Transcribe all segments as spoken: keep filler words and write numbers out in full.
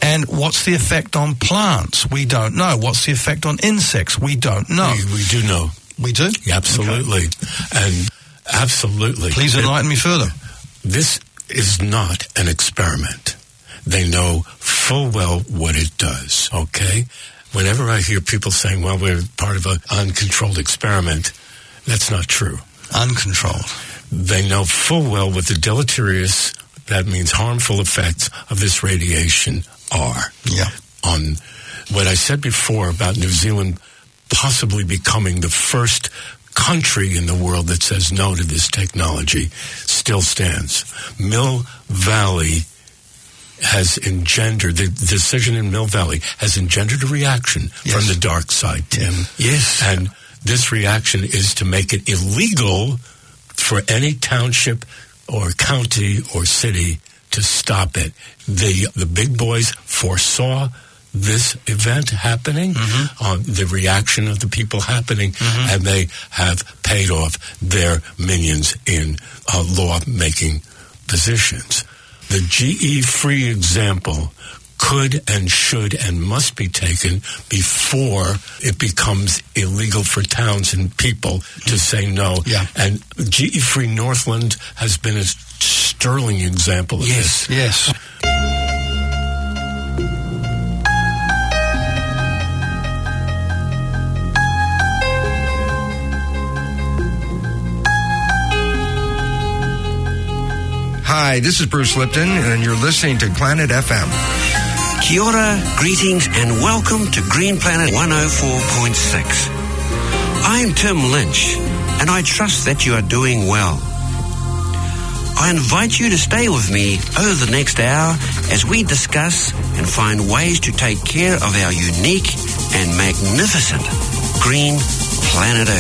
And what's the effect on plants? We don't know. What's the effect on insects? We don't know. We, we do know. We do? Absolutely. Okay. And absolutely. Please enlighten it, me further. This is not an experiment. They know full well what it does, okay? Whenever I hear people saying, well, we're part of an uncontrolled experiment, that's not true. Uncontrolled. They know full well what the deleterious, that means harmful effects of this radiation are. Yeah. On what I said before about New Zealand possibly becoming the first country in the world that says no to this technology still stands. Mill Valley has engendered, the decision in Mill Valley has engendered a reaction yes. from the dark side, Tim. Yes. And this reaction is to make it illegal for any township or county or city to stop it. The the big boys foresaw this event happening, mm-hmm. uh, the reaction of the people happening, mm-hmm. and they have paid off their minions in uh, law-making positions. The G E-free example could and should and must be taken before it becomes illegal for towns and people to say no. Yeah. And G E-free Northland has been a sterling example of yes, this. Yes, yes. Hi, this is Bruce Lipton, and you're listening to Planet F M. Kia ora, greetings, and welcome to Green Planet one oh four point six. I'm Tim Lynch, and I trust that you are doing well. I invite you to stay with me over the next hour as we discuss and find ways to take care of our unique and magnificent green planet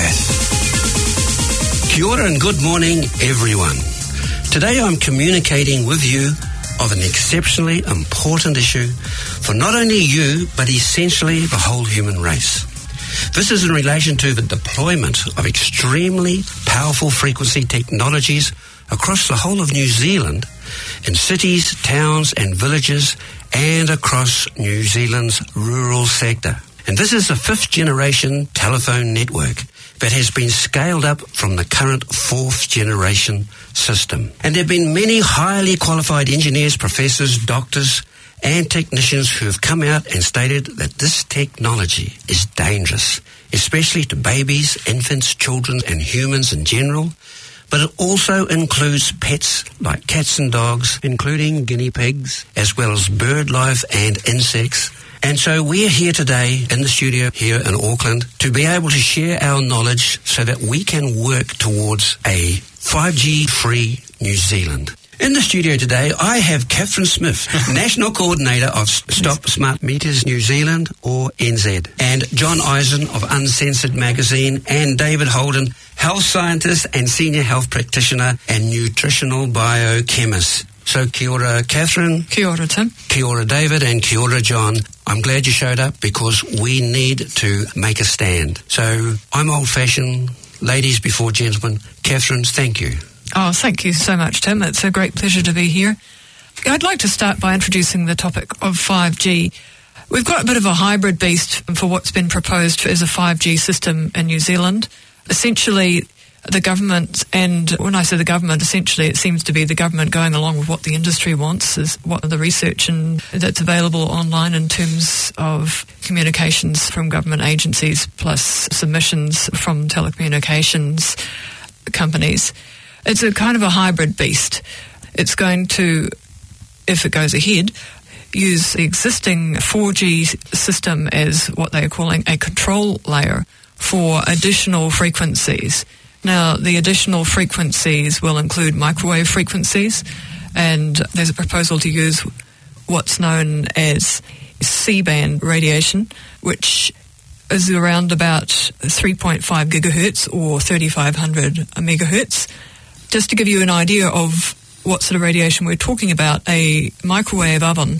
Earth. Kia ora and good morning, everyone. Today I'm communicating with you of an exceptionally important issue for not only you, but essentially the whole human race. This is in relation to the deployment of extremely powerful frequency technologies across the whole of New Zealand, in cities, towns and villages, and across New Zealand's rural sector. And this is a fifth generation telephone network that has been scaled up from the current fourth generation system. And there have been many highly qualified engineers, professors, doctors, and technicians who have come out and stated that this technology is dangerous, especially to babies, infants, children, and humans in general. But it also includes pets like cats and dogs, including guinea pigs, as well as bird life and insects. And so we're here today in the studio here in Auckland to be able to share our knowledge so that we can work towards a five G-free New Zealand. In the studio today, I have Catherine Smith, National Coordinator of Stop Smart Meters New Zealand, or N Z, and John Eisen of Uncensored Magazine, and David Holden, Health Scientist and Senior Health Practitioner and Nutritional Biochemist. So kia ora, Catherine. Kia ora, Tim. Kia ora, David, and kia ora, John. I'm glad you showed up because we need to make a stand. So I'm old-fashioned, ladies before gentlemen. Catherine, thank you. Oh, thank you so much, Tim. It's a great pleasure to be here. I'd like to start by introducing the topic of five G. We've got a bit of a hybrid beast for what's been proposed as a five G system in New Zealand. Essentially, the government, and when I say the government, essentially it seems to be the government going along with what the industry wants, is what the research and that's available online in terms of communications from government agencies plus submissions from telecommunications companies. It's a kind of a hybrid beast. It's going to, if it goes ahead, use the existing four G system as what they are calling a control layer for additional frequencies. Now, the additional frequencies will include microwave frequencies, and there's a proposal to use what's known as C-band radiation, which is around about three point five gigahertz or thirty-five hundred megahertz. Just to give you an idea of what sort of radiation we're talking about, a microwave oven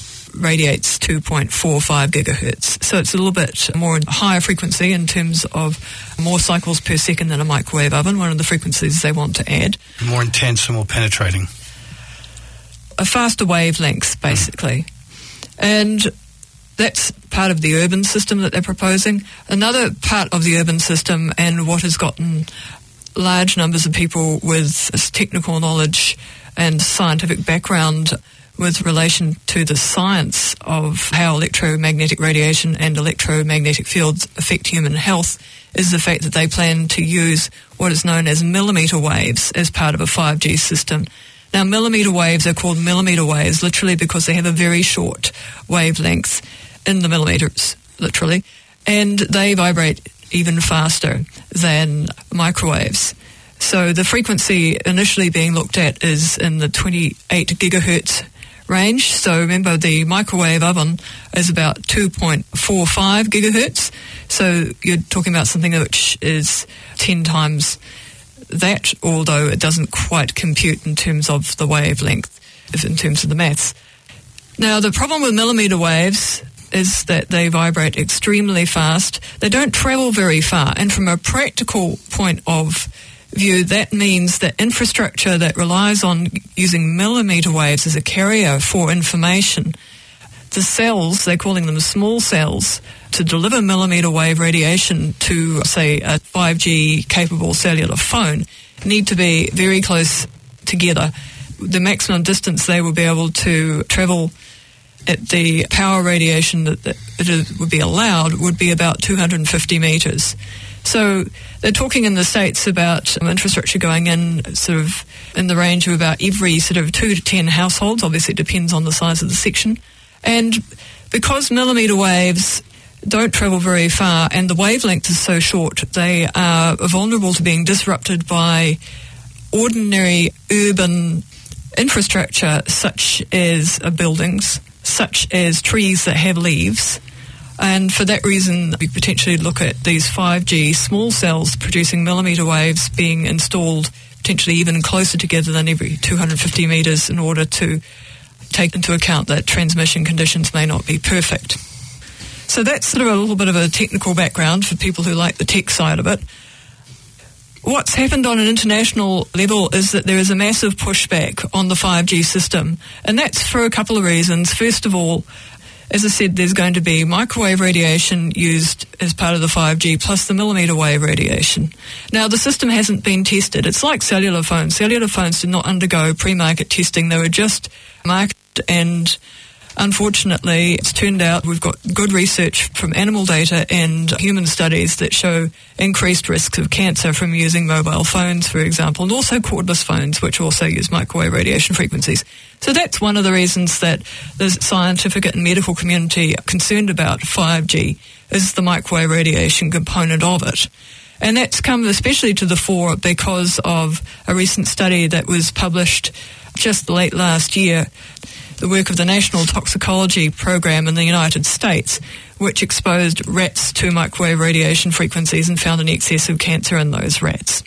radiates two point four five gigahertz. So it's a little bit more higher frequency in terms of more cycles per second than a microwave oven, one of the frequencies they want to add. More intense and more penetrating. A faster wavelengths, basically. And that's part of the urban system that they're proposing. Another part of the urban system, and what has gotten large numbers of people with technical knowledge and scientific background with relation to the science of how electromagnetic radiation and electromagnetic fields affect human health, is the fact that they plan to use what is known as millimetre waves as part of a five G system. Now, millimetre waves are called millimetre waves literally because they have a very short wavelength in the millimetres, literally, and they vibrate even faster than microwaves. So the frequency initially being looked at is in the twenty-eight gigahertz range. So remember, the microwave oven is about two point four five gigahertz. So you're talking about something which is ten times that, although it doesn't quite compute in terms of the wavelength, in terms of the maths. Now, the problem with millimetre waves is that they vibrate extremely fast. They don't travel very far. And from a practical point of view, that means that infrastructure that relies on using millimetre waves as a carrier for information, the cells, they're calling them small cells, to deliver millimetre wave radiation to, say, a five G capable cellular phone, need to be very close together. The maximum distance they will be able to travel at the power radiation that, that it would be allowed would be about two hundred fifty metres. So they're talking in the States about infrastructure going in sort of in the range of about every sort of two to ten households. Obviously, it depends on the size of the section. And because millimetre waves don't travel very far and the wavelength is so short, they are vulnerable to being disrupted by ordinary urban infrastructure such as uh, buildings, such as trees that have leaves. And for that reason, we potentially look at these five G small cells producing millimetre waves being installed potentially even closer together than every two hundred fifty metres in order to take into account that transmission conditions may not be perfect. So that's sort of a little bit of a technical background for people who like the tech side of it. What's happened on an international level is that there is a massive pushback on the five G system, and that's for a couple of reasons. First of all, as I said, there's going to be microwave radiation used as part of the five G plus the millimetre wave radiation. Now, the system hasn't been tested. It's like cellular phones. Cellular phones did not undergo pre-market testing. They were just marketed, and unfortunately, it's turned out we've got good research from animal data and human studies that show increased risks of cancer from using mobile phones, for example, and also cordless phones, which also use microwave radiation frequencies. So that's one of the reasons that the scientific and medical community are concerned about five G, is the microwave radiation component of it. And that's come especially to the fore because of a recent study that was published just late last year, the work of the National Toxicology Program in the United States, which exposed rats to microwave radiation frequencies and found an excess of cancer in those rats.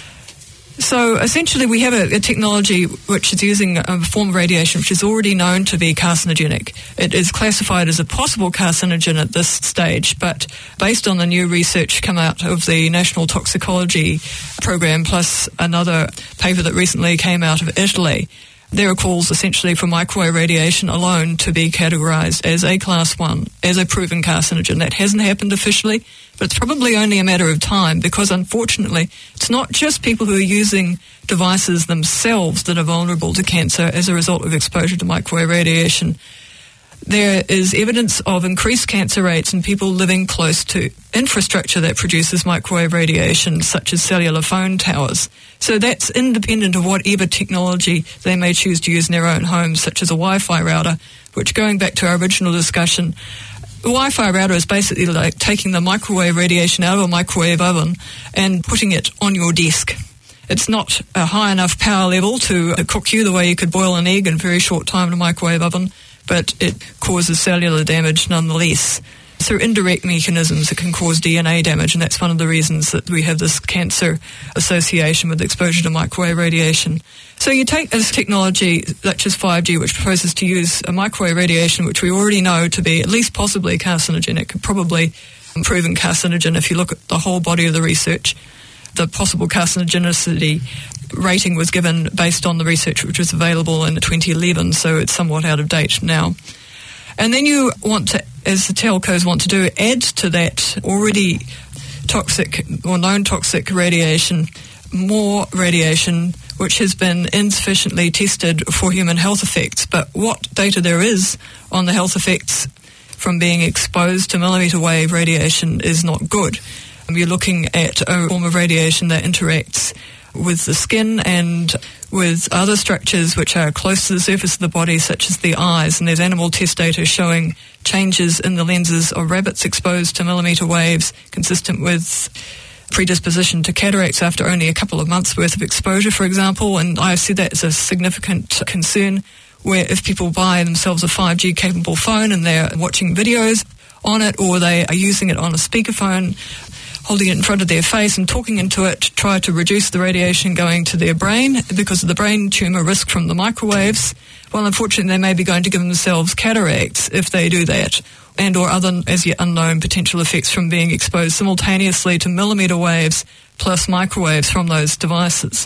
So essentially we have a, a technology which is using a form of radiation which is already known to be carcinogenic. It is classified as a possible carcinogen at this stage, but based on the new research come out of the National Toxicology Program plus another paper that recently came out of Italy, there are calls essentially for microwave radiation alone to be categorised as a class one, as a proven carcinogen. That hasn't happened officially, but it's probably only a matter of time because unfortunately it's not just people who are using devices themselves that are vulnerable to cancer as a result of exposure to microwave radiation. There is evidence of increased cancer rates in people living close to infrastructure that produces microwave radiation, such as cellular phone towers. So that's independent of whatever technology they may choose to use in their own homes, such as a Wi-Fi router, which, going back to our original discussion, the Wi-Fi router is basically like taking the microwave radiation out of a microwave oven and putting it on your desk. It's not a high enough power level to cook you the way you could boil an egg in a very short time in a microwave oven, but it causes cellular damage nonetheless. Through indirect mechanisms, it can cause D N A damage, and that's one of the reasons that we have this cancer association with exposure to microwave radiation. So you take this technology, such as five G, which proposes to use a microwave radiation, which we already know to be at least possibly carcinogenic, probably proven carcinogen if you look at the whole body of the research. The possible carcinogenicity rating was given based on the research which was available in twenty eleven, so it's somewhat out of date now. And then you want to, as the telcos want to do, add to that already toxic or known toxic radiation more radiation which has been insufficiently tested for human health effects. But what data there is on the health effects from being exposed to millimetre wave radiation is not good. You're looking at a form of radiation that interacts with the skin and with other structures which are close to the surface of the body, such as the eyes. And there's animal test data showing changes in the lenses of rabbits exposed to millimetre waves consistent with predisposition to cataracts after only a couple of months' worth of exposure, for example. And I see that as a significant concern, where if people buy themselves a five G capable phone and they're watching videos on it, or they are using it on a speakerphone, holding it in front of their face and talking into it to try to reduce the radiation going to their brain because of the brain tumour risk from the microwaves, well, unfortunately, they may be going to give themselves cataracts if they do that, and or other as yet unknown potential effects from being exposed simultaneously to millimetre waves plus microwaves from those devices.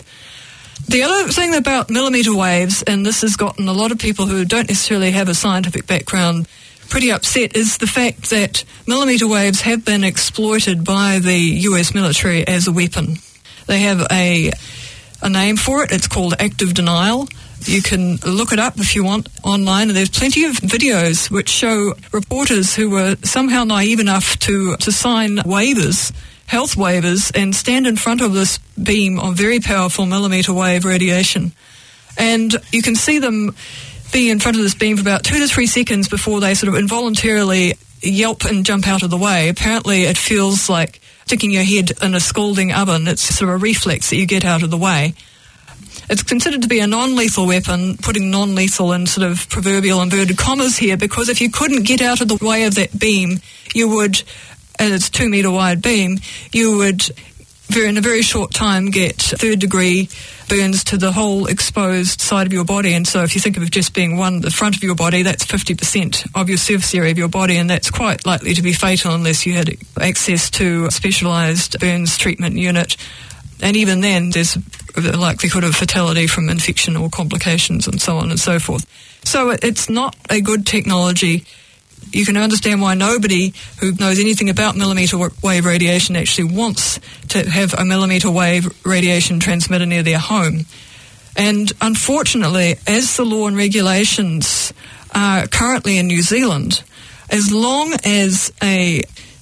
The other thing about millimetre waves, and this has gotten a lot of people who don't necessarily have a scientific background pretty upset, is the fact that millimetre waves have been exploited by the U S military as a weapon. They have a, a name for it. It's called active denial. You can look it up if you want online, and there's plenty of videos which show reporters who were somehow naive enough to, to sign waivers, health waivers, and stand in front of this beam of very powerful millimetre wave radiation. And you can see them be in front of this beam for about two to three seconds before they sort of involuntarily yelp and jump out of the way. Apparently it feels like sticking your head in a scalding oven. It's sort of a reflex that you get out of the way. It's considered to be a non-lethal weapon, putting non-lethal in sort of proverbial inverted commas here, because if you couldn't get out of the way of that beam, you would, and it's a two metre wide beam, you would very, in a very short time get third degree burns to the whole exposed side of your body. And so if you think of it just being one, the front of your body, that's fifty percent of your surface area of your body, and that's quite likely to be fatal unless you had access to a specialised burns treatment unit. And even then, there's a likelihood of fatality from infection or complications and so on and so forth. So it's not a good technology. You can understand why nobody who knows anything about millimetre wave radiation actually wants to have a millimetre wave radiation transmitter near their home. And unfortunately, as the law and regulations are currently in New Zealand, as long as a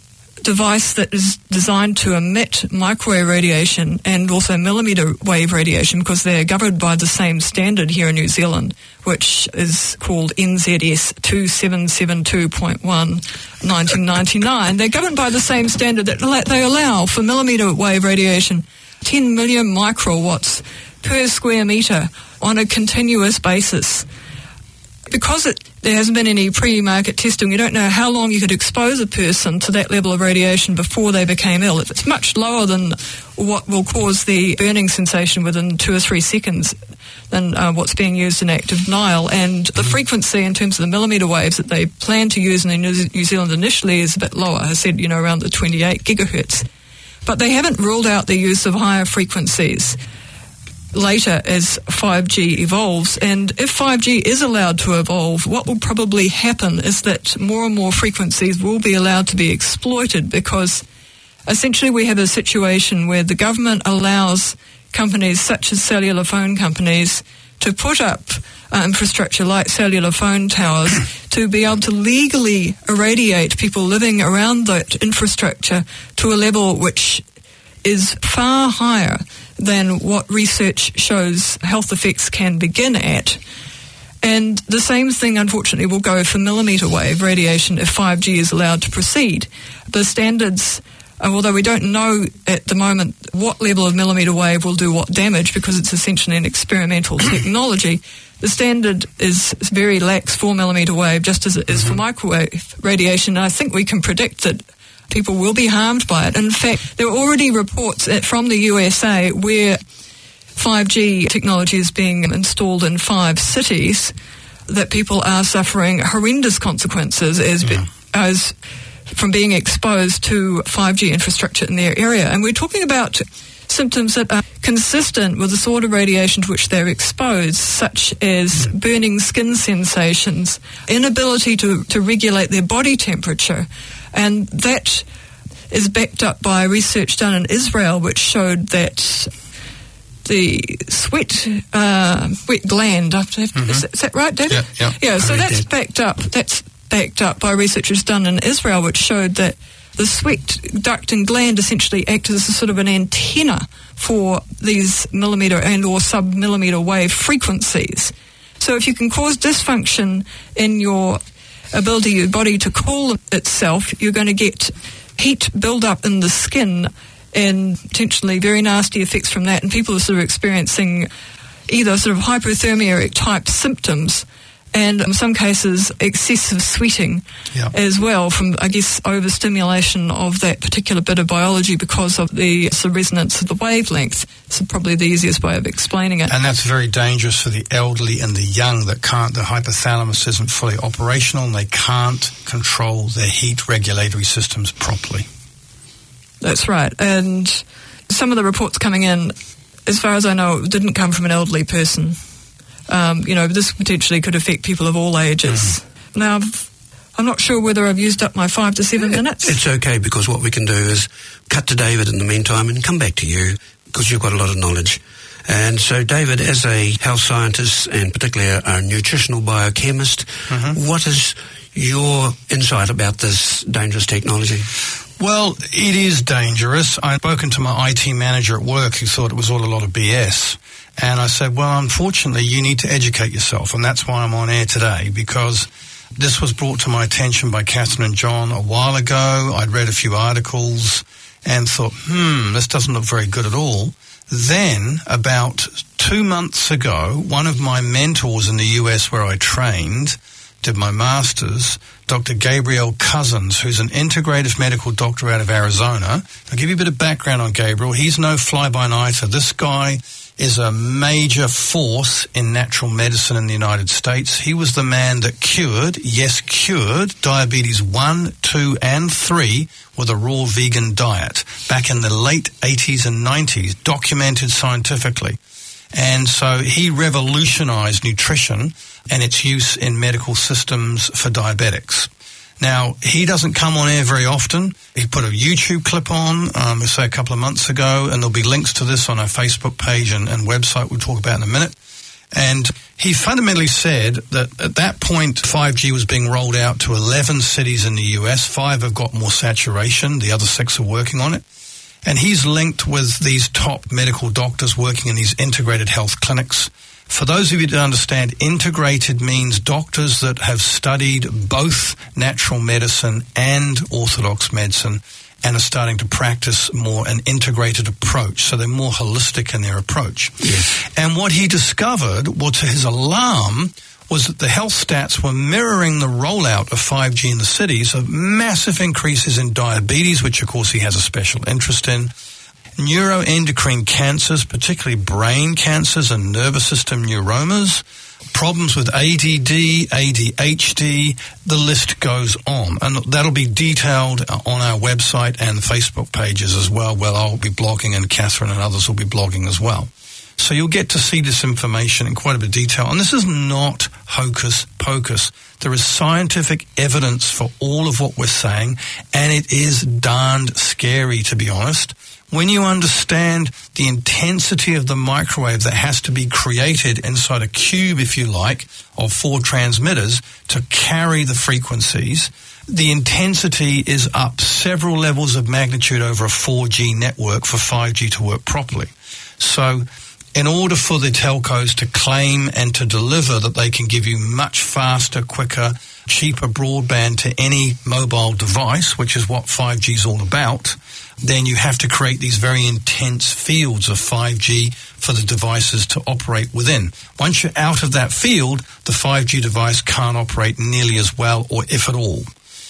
device that is designed to emit microwave radiation and also millimetre wave radiation, because they're governed by the same standard here in New Zealand, which is called N Z S two seven seven two point one nineteen ninety-nine. They're governed by the same standard that they allow for millimetre wave radiation, ten million microwatts per square metre on a continuous basis. Because it, there hasn't been any pre-market testing, we don't know how long you could expose a person to that level of radiation before they became ill. It's much lower than what will cause the burning sensation within two or three seconds than uh, what's being used in active denial. And the frequency in terms of the millimetre waves that they plan to use in New Zealand initially is a bit lower. I said, you know, around the twenty-eight gigahertz. But they haven't ruled out the use of higher frequencies later as five G evolves. And if five G is allowed to evolve, what will probably happen is that more and more frequencies will be allowed to be exploited, because essentially we have a situation where the government allows companies such as cellular phone companies to put up uh, infrastructure like cellular phone towers to be able to legally irradiate people living around that infrastructure to a level which is far higher than what research shows health effects can begin at. And the same thing, unfortunately, will go for millimetre wave radiation if five G is allowed to proceed. The standards, although we don't know at the moment what level of millimetre wave will do what damage, because it's essentially an experimental technology, the standard is very lax for millimetre wave, just as it is for microwave radiation. And I think we can predict that people will be harmed by it. In fact, there are already reports from the U S A where five G technology is being installed in five cities that people are suffering horrendous consequences as, yeah. as from being exposed to five G infrastructure in their area. And we're talking about symptoms that are consistent with the sort of radiation to which they're exposed, such as burning skin sensations, inability to, to regulate their body temperature. And that is backed up by research done in Israel, which showed that the sweat uh, wet gland, mm-hmm. is, is that right, David? Yeah, yeah. yeah so that's backed up. That's backed up by researchers done in Israel, which showed that the sweat duct and gland essentially act as a sort of an antenna for these millimetre and or sub-millimetre wave frequencies. So if you can cause dysfunction in your ability of your body to cool itself, you're going to get heat build up in the skin and potentially very nasty effects from that. And people are sort of experiencing either sort of hypothermia type symptoms and in some cases excessive sweating yeah. as well from, I guess, overstimulation of that particular bit of biology because of the sort of resonance of the wavelength. It's probably the easiest way of explaining it. And that's very dangerous for the elderly and the young that can't, the hypothalamus isn't fully operational and they can't control their heat regulatory systems properly. That's right. And some of the reports coming in, as far as I know, didn't come from an elderly person. Um, you know, this potentially could affect people of all ages. Mm. Now, I'm not sure whether I've used up my five to seven minutes. It's okay, because what we can do is cut to David in the meantime and come back to you, because you've got a lot of knowledge. And so, David, as a health scientist and particularly a, a nutritional biochemist, mm-hmm. what is your insight about this dangerous technology? Well, it is dangerous. I've spoken to my I T manager at work who thought it was all a lot of B S. And I said, well, unfortunately, you need to educate yourself. And that's why I'm on air today, because this was brought to my attention by Catherine and John a while ago. I'd read a few articles and thought, hmm, this doesn't look very good at all. Then, about two months ago, one of my mentors in the U S where I trained, did my master's, Doctor Gabriel Cousins, who's an integrative medical doctor out of Arizona. I'll give you a bit of background on Gabriel. He's no fly-by-nighter. This guy is a major force in natural medicine in the United States. He was the man that cured, yes, cured, diabetes one, two, and three with a raw vegan diet back in the late eighties and nineties, documented scientifically. And so he revolutionized nutrition and its use in medical systems for diabetics. Now, he doesn't come on air very often. He put a YouTube clip on, um, say a couple of months ago, and there'll be links to this on our Facebook page and, and website we'll talk about in a minute. And he fundamentally said that at that point, five G was being rolled out to eleven cities in the U S. Five have got more saturation. The other six are working on it. And he's linked with these top medical doctors working in these integrated health clinics. For those of you that understand, integrated means doctors that have studied both natural medicine and orthodox medicine and are starting to practice more an integrated approach. So they're more holistic in their approach. Yes. And what he discovered, well, to his alarm, was that the health stats were mirroring the rollout of five G in the cities, of massive increases in diabetes, which of course he has a special interest in, neuroendocrine cancers, particularly brain cancers and nervous system neuromas, problems with A D D, A D H D, the list goes on. And that'll be detailed on our website and Facebook pages as well, where I'll be blogging and Catherine and others will be blogging as well. So you'll get to see this information in quite a bit of detail. And this is not hocus pocus. There is scientific evidence for all of what we're saying, and it is darned scary, to be honest. When you understand the intensity of the microwave that has to be created inside a cube, if you like, of four transmitters to carry the frequencies, the intensity is up several levels of magnitude over a four G network for five G to work properly. So in order for the telcos to claim and to deliver that they can give you much faster, quicker, cheaper broadband to any mobile device, which is what five G is all about, then you have to create these very intense fields of five G for the devices to operate within. Once you're out of that field, the five G device can't operate nearly as well, or if at all.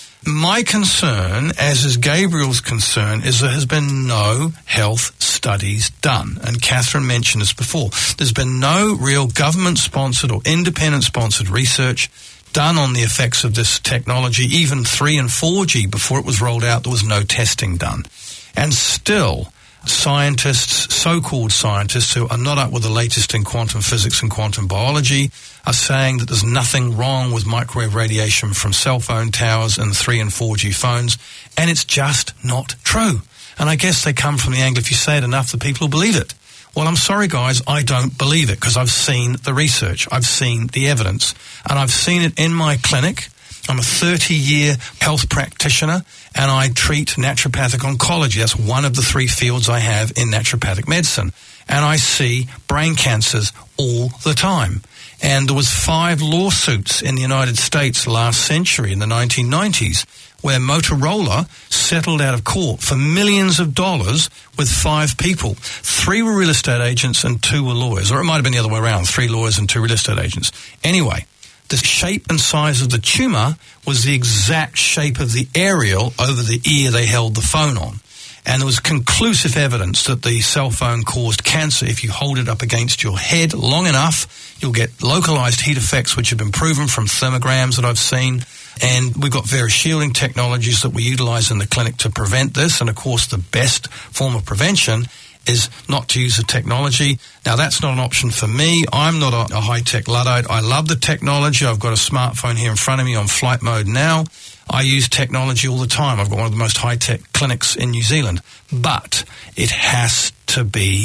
My concern, as is Gabriel's concern, is there has been no health studies done. And Catherine mentioned this before. There's been no real government-sponsored or independent-sponsored research done on the effects of this technology. Even three and four G, before it was rolled out, there was no testing done. And still, scientists, so-called scientists who are not up with the latest in quantum physics and quantum biology are saying that there's nothing wrong with microwave radiation from cell phone towers and three and four G phones, and it's just not true. And I guess they come from the angle, if you say it enough, the people will believe it. Well, I'm sorry, guys, I don't believe it because I've seen the research, I've seen the evidence, and I've seen it in my clinic. I'm a thirty-year health practitioner, and I treat naturopathic oncology. That's one of the three fields I have in naturopathic medicine. And I see brain cancers all the time. And there was five lawsuits in the United States last century, in the nineteen nineties, where Motorola settled out of court for millions of dollars with five people. Three were real estate agents and two were lawyers. Or it might have been the other way around, three lawyers and two real estate agents. Anyway, the shape and size of the tumor was the exact shape of the aerial over the ear they held the phone on. And there was conclusive evidence that the cell phone caused cancer. If you hold it up against your head long enough, you'll get localized heat effects, which have been proven from thermograms that I've seen. And we've got various shielding technologies that we utilize in the clinic to prevent this. And, of course, the best form of prevention is not to use the technology. Now, that's not an option for me. I'm not a, a high-tech Luddite. I love the technology. I've got a smartphone here in front of me on flight mode now. I use technology all the time. I've got one of the most high-tech clinics in New Zealand. But it has to be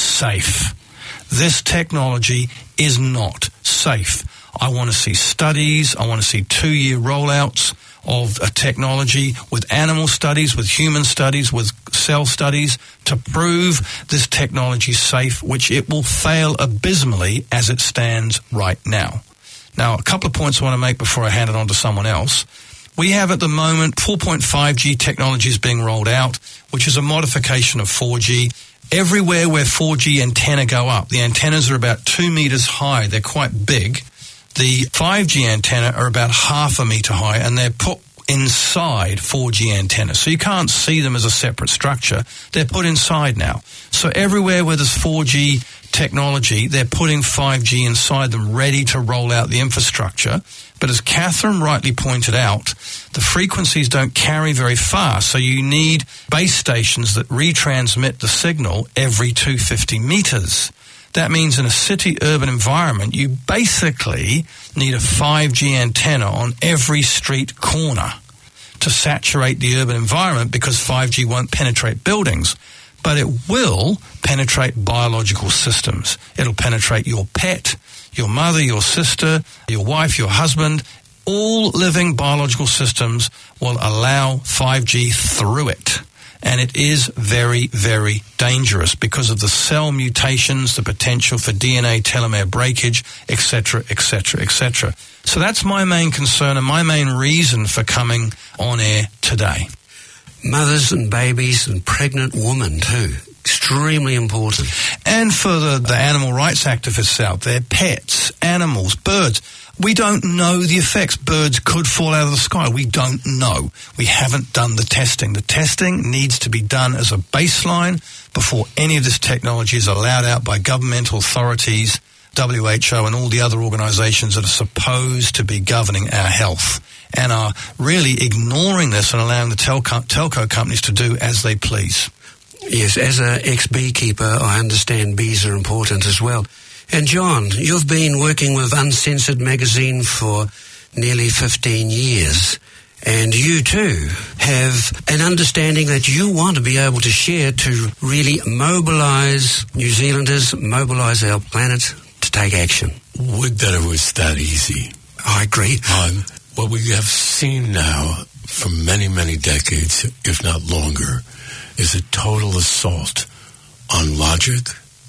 safe. This technology is not safe. I want to see studies. I want to see two-year rollouts of a technology with animal studies, with human studies, with cell studies to prove this technology is safe, which it will fail abysmally as it stands right now. Now, a couple of points I want to make before I hand it on to someone else. We have at the moment four point five G technology is being rolled out, which is a modification of four G. Everywhere where four G antenna go up, the antennas are about two meters high. They're quite big. The five G antenna are about half a meter high, and they're put inside four G antennas. So you can't see them as a separate structure. They're put inside now. So everywhere where there's four G technology, they're putting five G inside them, ready to roll out the infrastructure. But as Catherine rightly pointed out, the frequencies don't carry very far, so you need base stations that retransmit the signal every two hundred fifty meters. That means in a city-urban environment, you basically need a five G antenna on every street corner to saturate the urban environment because five G won't penetrate buildings. But it will penetrate biological systems. It'll penetrate your pet, your mother, your sister, your wife, your husband. All living biological systems will allow five G through it. And it is very, very dangerous because of the cell mutations, the potential for D N A telomere breakage, et cetera, et cetera, et cetera. So that's my main concern and my main reason for coming on air today. Mothers and babies and pregnant women too. Extremely important. And for the, the animal rights activists out there, pets, animals, birds. We don't know the effects. Birds could fall out of the sky. We don't know. We haven't done the testing. The testing needs to be done as a baseline before any of this technology is allowed out by governmental authorities, W H O, and all the other organizations that are supposed to be governing our health and are really ignoring this and allowing the telco, telco companies to do as they please. Yes, as an ex-beekeeper, I understand bees are important as well. And John, you've been working with Uncensored magazine for nearly fifteen years. And you too have an understanding that you want to be able to share to really mobilize New Zealanders, mobilize our planet to take action. Would that it was that easy. I agree. Um, what we have seen now for many, many decades, if not longer, is a total assault on logic,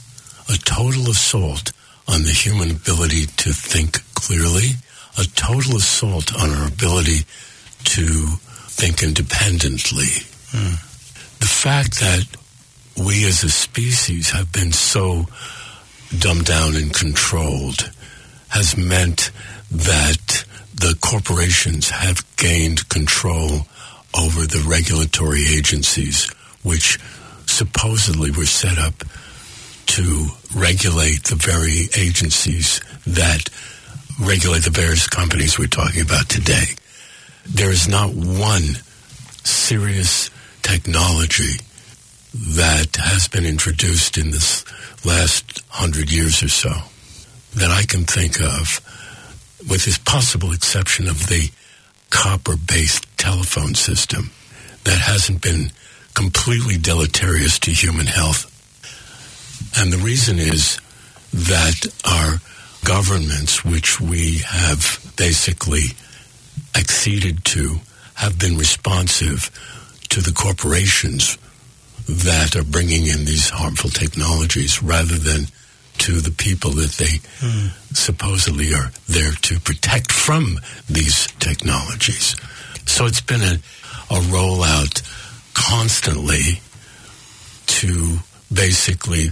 a total assault on the human ability to think clearly, a total assault on our ability to think independently. Mm. The fact that we as a species have been so dumbed down and controlled has meant that the corporations have gained control over the regulatory agencies, which supposedly were set up to regulate the very agencies that regulate the various companies we're talking about today. There is not one serious technology that has been introduced in this last hundred years or so that I can think of, with this possible exception of the copper-based telephone system, that hasn't been completely deleterious to human health. And the reason is that our governments, which we have basically acceded to, have been responsive to the corporations that are bringing in these harmful technologies rather than to the people that they mm. supposedly are there to protect from these technologies. So it's been a, a rollout constantly to basically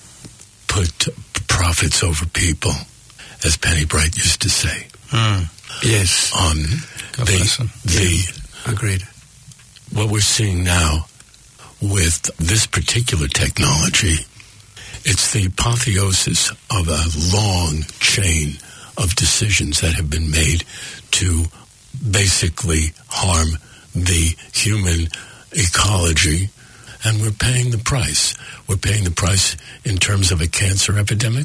put profits over people, as Penny Bright used to say. Mm. Yes. Um, the, the, yeah. Agreed. What we're seeing now with this particular technology, it's the apotheosis of a long chain of decisions that have been made to basically harm the human ecology, and we're paying the price. We're paying the price in terms of a cancer epidemic,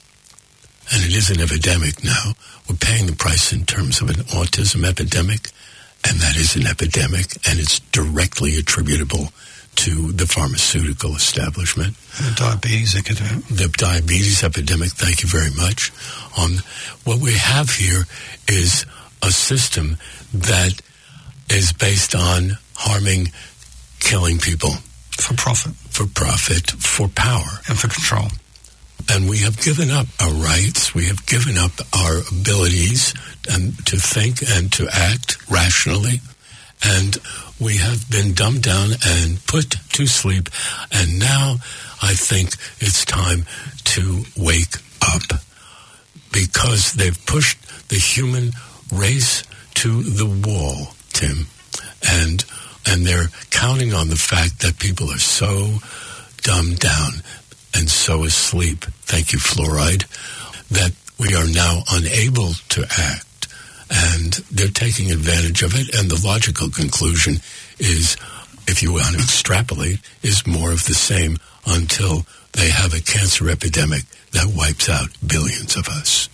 and it is an epidemic now. We're paying the price in terms of an autism epidemic, and that is an epidemic, and it's directly attributable to the pharmaceutical establishment. The diabetes epidemic. The diabetes epidemic, thank you very much. Um, what we have here is a system that is based on harming, killing people. For profit. For profit, for power. And for control. And we have given up our rights, we have given up our abilities and to think and to act rationally, and we have been dumbed down and put to sleep, and now I think it's time to wake up, because they've pushed the human race to the wall, Tim, and and they're counting on the fact that people are so dumbed down and so asleep, thank you, fluoride, that we are now unable to act. And they're taking advantage of it. And the logical conclusion is, if you want to extrapolate, is more of the same until they have a cancer epidemic that wipes out billions of us.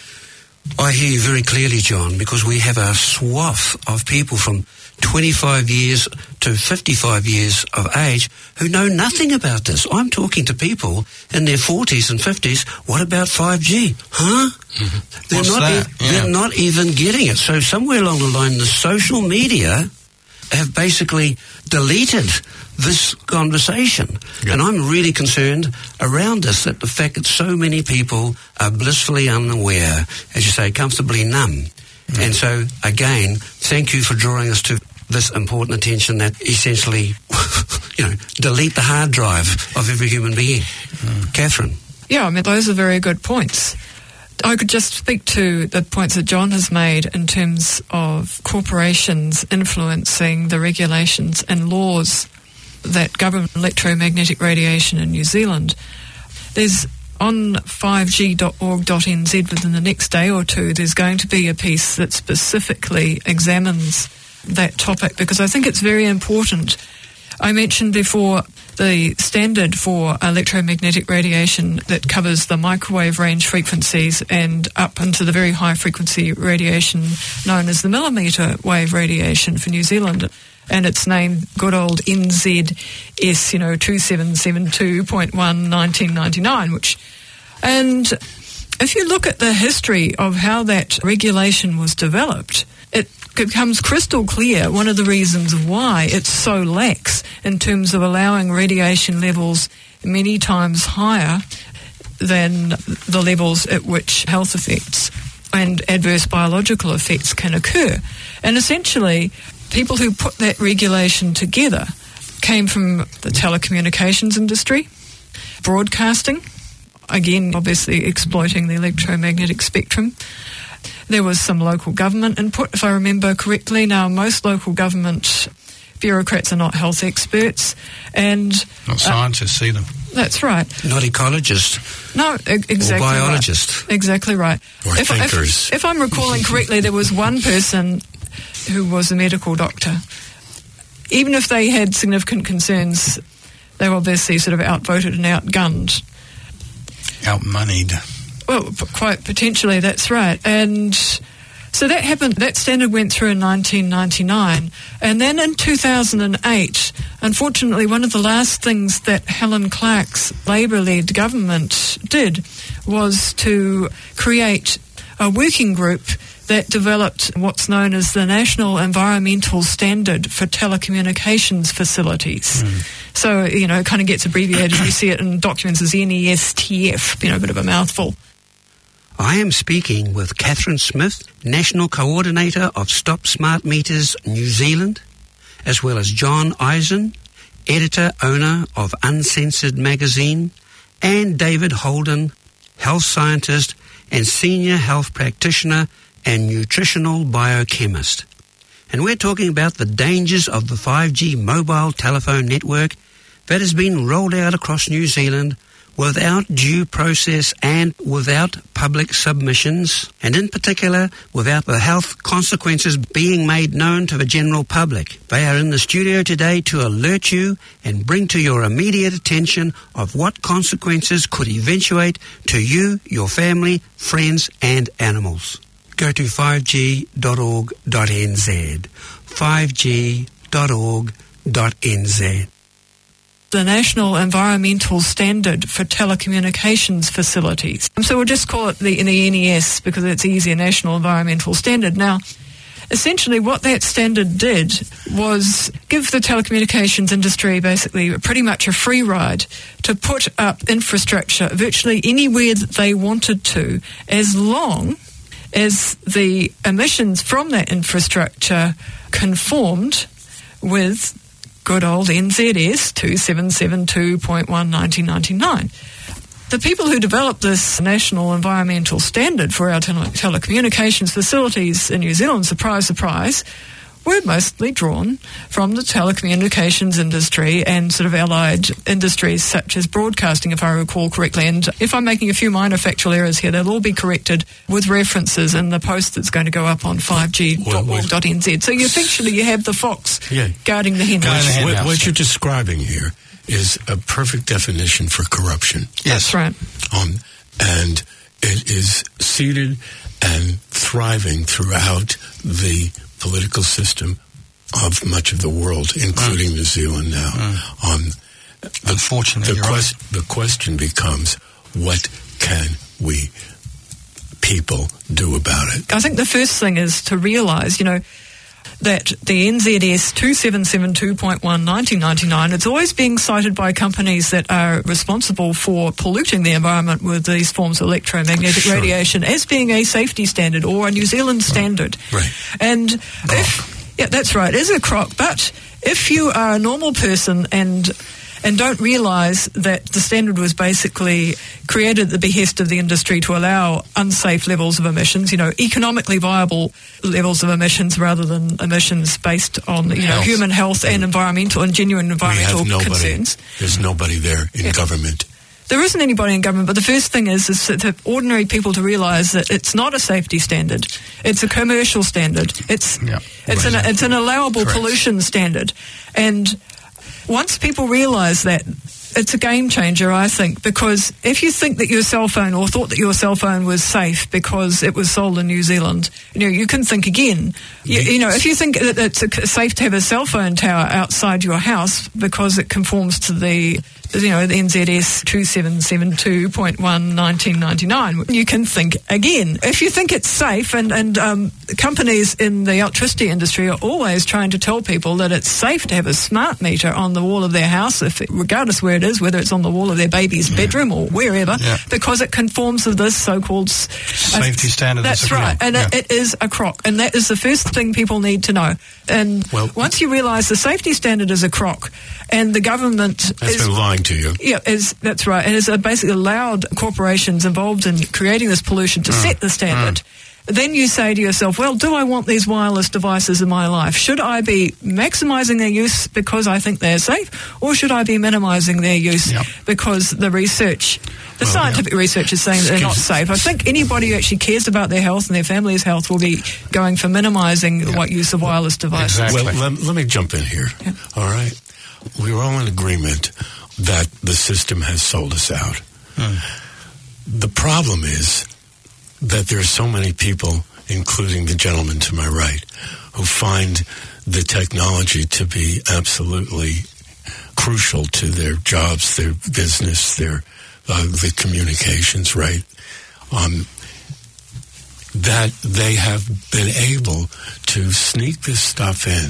I hear you very clearly, John, because we have a swath of people from twenty-five years to fifty-five years of age who know nothing about this. I'm talking to people in their forties and fifties. What about five G? Huh? Mm-hmm. They're What's not that? E- yeah. They're not even getting it. So somewhere along the line, the social media have basically deleted this conversation. Yeah. And I'm really concerned around this, that the fact that so many people are blissfully unaware, as you say, comfortably numb. Mm. And so, again, thank you for drawing us to this important attention that essentially, you know, delete the hard drive of every human being. Mm. Catherine? Yeah, I mean, those are very good points. I could just speak to the points that John has made in terms of corporations influencing the regulations and laws that govern electromagnetic radiation in New Zealand. There's on five G dot org dot n z within the next day or two, there's going to be a piece that specifically examines that topic, because I think it's very important. I mentioned before the standard for electromagnetic radiation that covers the microwave range frequencies and up into the very high frequency radiation known as the millimetre wave radiation for New Zealand. And it's named good old N Z S, you know, two seven seven two point one nineteen ninety-nine, which, and if you look at the history of how that regulation was developed, it becomes crystal clear one of the reasons why it's so lax in terms of allowing radiation levels many times higher than the levels at which health effects and adverse biological effects can occur. And essentially, people who put that regulation together came from the telecommunications industry, broadcasting, again, obviously exploiting the electromagnetic spectrum. There was some local government input, if I remember correctly. Now, most local government bureaucrats are not health experts. and Not scientists uh, either. That's right. Not ecologists. No, e- exactly Or biologists. Right. Exactly right. Or if, thinkers. If, if I'm recalling correctly, there was one person who was a medical doctor. Even if they had significant concerns they were obviously sort of outvoted and outgunned. Outmoneyed. Well, p- quite potentially, that's right. And so that happened, that standard went through in nineteen ninety-nine. And then in two thousand eight, unfortunately, one of the last things that Helen Clark's Labour-led government did was to create a working group that developed what's known as the National Environmental Standard for Telecommunications Facilities. Mm. So, you know, it kind of gets abbreviated. You see it in documents as N E S T F, you know, a bit of a mouthful. I am speaking with Catherine Smith, National Coordinator of Stop Smart Meters New Zealand, as well as John Eisen, Editor-Owner of Uncensored Magazine, and David Holden, Health Scientist and Senior Health Practitioner and Nutritional Biochemist. And we're talking about the dangers of the five G mobile telephone network that has been rolled out across New Zealand without due process and without public submissions, and in particular without the health consequences being made known to the general public. They are in the studio today to alert you and bring to your immediate attention of what consequences could eventuate to you, your family, friends and animals. Go to five g dot org dot n z, five g dot org dot n z. The National Environmental Standard for Telecommunications Facilities. So we'll just call it the, the N E S because it's easier, National Environmental Standard. Now, essentially what that standard did was give the telecommunications industry basically pretty much a free ride to put up infrastructure virtually anywhere that they wanted to, as long as the emissions from that infrastructure conformed with good old N Z S two seven seven two point one nineteen ninety-nine. The people who developed this National Environmental Standard for our tele- telecommunications facilities in New Zealand, surprise, surprise, were mostly drawn from the telecommunications industry and sort of allied industries such as broadcasting, if I recall correctly. And if I'm making a few minor factual errors here, they'll all be corrected with references in the post that's going to go up on five g dot org dot n z. So you essentially you have the fox yeah. guarding the hen. What, what, what you're describing here is a perfect definition for corruption. Yes. That's right. Um, and it is seated and thriving throughout the political system of much of the world, including mm. New Zealand now. Mm. Um, the, Unfortunately, the, quest, right. the question becomes, what can we people do about it? I think the first thing is to realise, you know, that the N Z S two seven seven two point one nineteen ninety-nine, it's always being cited by companies that are responsible for polluting the environment with these forms of electromagnetic sure. radiation as being a safety standard or a New Zealand standard. Right. And if, yeah, that's right, it is a crock. But if you are a normal person and and don't realise that the standard was basically created at the behest of the industry to allow unsafe levels of emissions, you know, economically viable levels of emissions rather than emissions based on, you know, health. human health and environmental and genuine environmental we have nobody, concerns. There's nobody there in yeah. government. There isn't anybody in government, but the first thing is, is for ordinary people to realise that it's not a safety standard. It's a commercial standard. It's yeah. it's right. an it's an allowable Correct. pollution standard. And once people realise that, it's a game changer, I think, because if you think that your cell phone or thought that your cell phone was safe because it was sold in New Zealand, you know, you can think again. You, you know, if you think that it's safe to have a cell phone tower outside your house because it conforms to the, you know, the N Z S two seven seven two point one nineteen ninety-nine, you can think again. If you think it's safe, and, and um, companies in the electricity industry are always trying to tell people that it's safe to have a smart meter on the wall of their house, if it, regardless where it is, whether it's on the wall of their baby's yeah. bedroom or wherever, yeah. because it conforms to this so-called safety uh, standard. That's right, and yeah. it, it is a crock, and that is the first thing people need to know. And well, once you realise the safety standard is a crock, and the government has is, been lying to you. Yeah, is that's right, and has basically allowed corporations involved in creating this pollution to mm. set the standard. Mm. Then you say to yourself, well, do I want these wireless devices in my life? Should I be maximising their use because I think they're safe, or should I be minimising their use yep. because the research, the well, scientific yeah. research is saying that they're not safe? I think anybody who actually cares about their health and their family's health will be going for minimising yep. what use of wireless devices. Exactly. Well, let, let me jump in here. Yep. All right. We were all in agreement that the system has sold us out. Hmm. The problem is that there are so many people, including the gentleman to my right, who find the technology to be absolutely crucial to their jobs, their business, their uh, the communications, right? Um, that they have been able to sneak this stuff in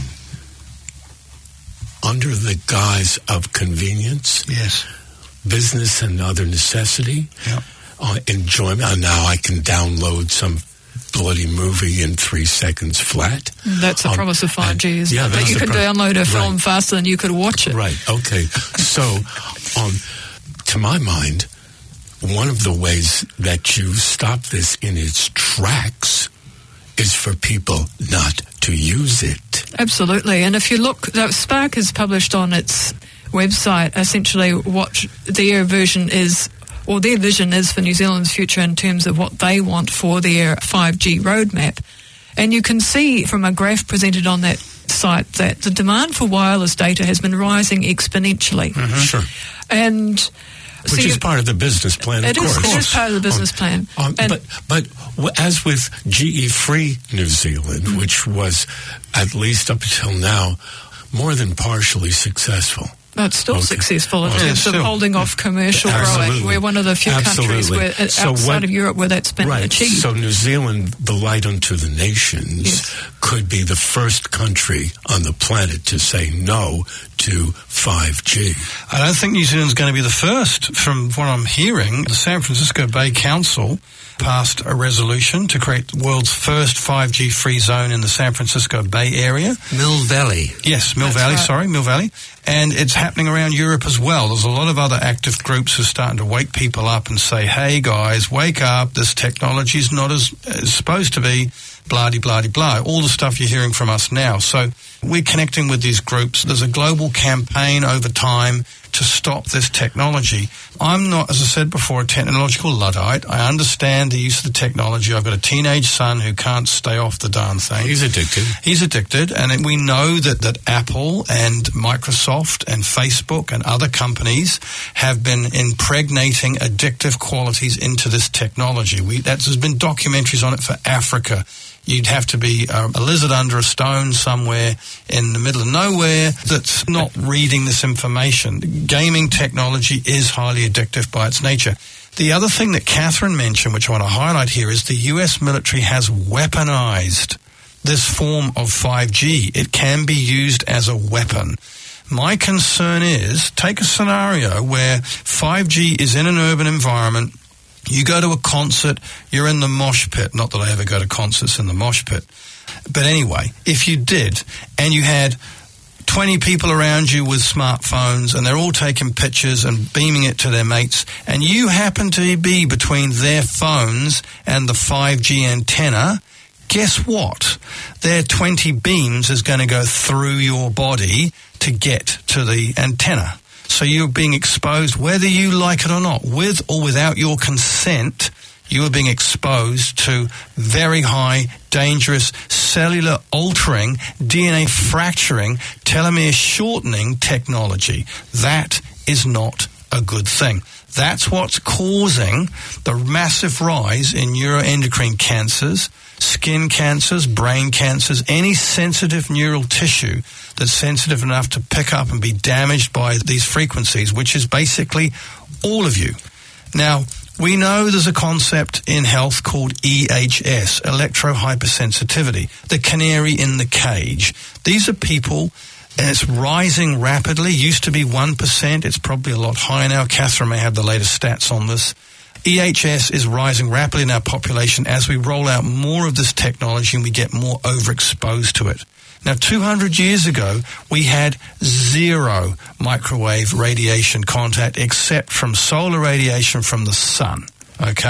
under the guise of convenience, yes, business and other necessity, yep. uh, enjoyment. Uh, now I can download some bloody movie in three seconds flat. That's the um, promise of five G, isn't yeah, it? That you could pro- download a film right. faster than you could watch it. Right, okay. So, um, to my mind, one of the ways that you stop this in its tracks is for people not to use it. Absolutely. And if you look, Spark has published on its website essentially what their version is, or their vision is for New Zealand's future in terms of what they want for their five G roadmap. And you can see from a graph presented on that site that the demand for wireless data has been rising exponentially. Mm-hmm. Sure. And Which so is part of the business plan, of it course. Is, it is part of the business um, plan. Um, but, but as with G E Free New Zealand, mm-hmm. which was, at least up until now, more than partially successful. But it's still okay. successful in okay. terms still. of holding off commercial Absolutely. growing. We're one of the few Absolutely. countries where, so outside what, of Europe where that's been right. achieved. So New Zealand, the light unto the nations, yes. could be the first country on the planet to say no to five G. I don't think New Zealand's going to be the first. From what I'm hearing, the San Francisco Bay Council passed a resolution to create the world's first five G free zone in the San Francisco Bay Area. Mill Valley. Yes, Mill That's Valley, right. sorry, Mill Valley. And it's happening around Europe as well. There's a lot of other active groups who are starting to wake people up and say, hey guys, wake up, this technology is not as it's supposed to be, blah-de-blah-de-blah, all the stuff you're hearing from us now. So we're connecting with these groups. There's a global campaign over time to stop this technology. I'm not, as I said before, a technological Luddite. I understand the use of the technology. I've got a teenage son who can't stay off the darn thing. He's addicted. He's addicted, and we know that, that Apple and Microsoft and Facebook and other companies have been impregnating addictive qualities into this technology. We, that's, there's been documentaries on it for Africa. You'd have to be uh, a lizard under a stone somewhere in the middle of nowhere that's not reading this information. Gaming technology is highly addictive by its nature. The other thing that Catherine mentioned, which I want to highlight here, is the U S military has weaponized this form of five G. It can be used as a weapon. My concern is, take a scenario where five G is in an urban environment. You go to a concert, you're in the mosh pit. Not that I ever go to concerts in the mosh pit. But anyway, if you did, and you had twenty people around you with smartphones, and they're all taking pictures and beaming it to their mates, and you happen to be between their phones and the five G antenna, guess what? Their twenty beams is going to go through your body to get to the antenna. So you're being exposed, whether you like it or not, with or without your consent, you are being exposed to very high, dangerous, cellular altering, D N A fracturing, telomere shortening technology. That is not a good thing. That's what's causing the massive rise in neuroendocrine cancers, skin cancers, brain cancers, any sensitive neural tissue that's sensitive enough to pick up and be damaged by these frequencies, which is basically all of you. Now, we know there's a concept in health called E H S, electrohypersensitivity, the canary in the cage. These are people, and it's rising rapidly. Used to be one percent. It's probably a lot higher now. Catherine may have the latest stats on this. E H S is rising rapidly in our population as we roll out more of this technology and we get more overexposed to it. Now, two hundred years ago, we had zero microwave radiation contact except from solar radiation from the sun, okay?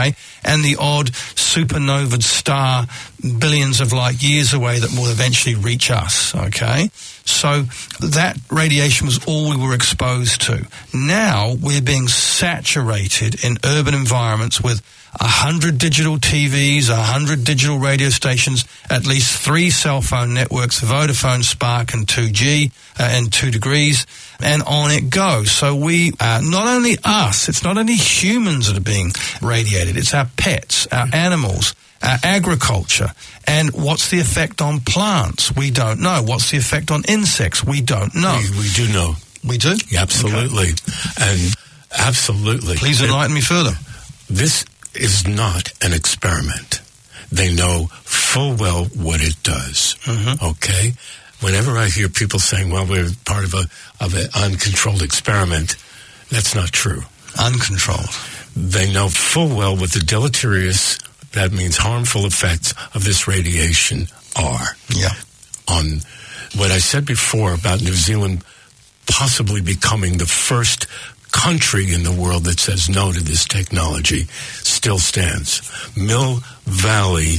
and the odd supernova star billions of light years away that will eventually reach us, okay? So that radiation was all we were exposed to. Now we're being saturated in urban environments with a hundred digital T Vs, a hundred digital radio stations, at least three cell phone networks, Vodafone, Spark, and two G, uh, and two degrees, and on it goes. So we, uh, not only us, it's not only humans that are being radiated, it's our pets, our animals, our agriculture. And what's the effect on plants? We don't know. What's the effect on insects? We don't know. We, we do know. We do? Absolutely. Okay. And absolutely. Please enlighten me further. This is not an experiment. They know full well what it does. Mm-hmm. Okay? Whenever I hear people saying, well, we're part of a of an uncontrolled experiment, that's not true. Uncontrolled. They know full well what the deleterious, that means harmful effects of this radiation are. Yeah. On what I said before about New Zealand possibly becoming the first country in the world that says no to this technology still stands. Mill Valley